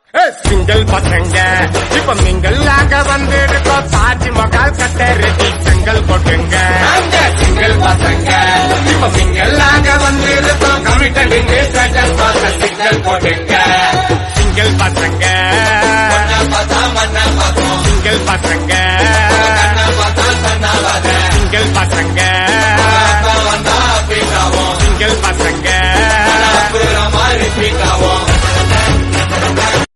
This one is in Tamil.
சிங்கிள் பசங்க இப்ப மிங்கல்லாக வந்திருக்கோம், தாஜ்மஹால் கட்ட ரெடி செங்கல் போட்டுங்க. சிங்கிள் பசங்க இப்ப மிங்கல்லாக வந்திருக்கோம், கமிட்டடுங்க சிங்கல் போட்டுங்க. சிங்கிள் பசங்க சிங்கிள் பசங்க